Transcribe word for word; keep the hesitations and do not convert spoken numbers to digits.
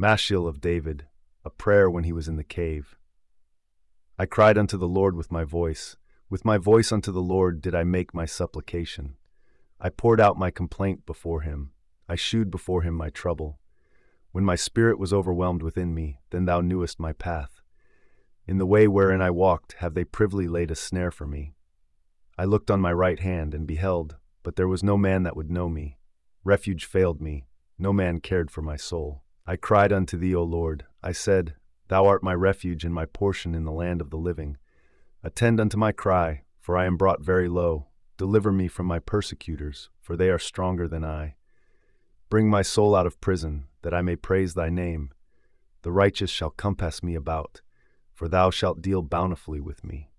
Mashiel of David, a prayer when he was in the cave. I cried unto the Lord with my voice. With my voice unto the Lord did I make my supplication. I poured out my complaint before him. I shewed before him my trouble. When my spirit was overwhelmed within me, then thou knewest my path. In the way wherein I walked have they privily laid a snare for me. I looked on my right hand, and beheld, but there was no man that would know me. Refuge failed me, no man cared for my soul. I cried unto thee, O Lord. I said, Thou art my refuge and my portion in the land of the living. Attend unto my cry, for I am brought very low. Deliver me from my persecutors, for they are stronger than I. Bring my soul out of prison, that I may praise thy name. The righteous shall compass me about, for thou shalt deal bountifully with me.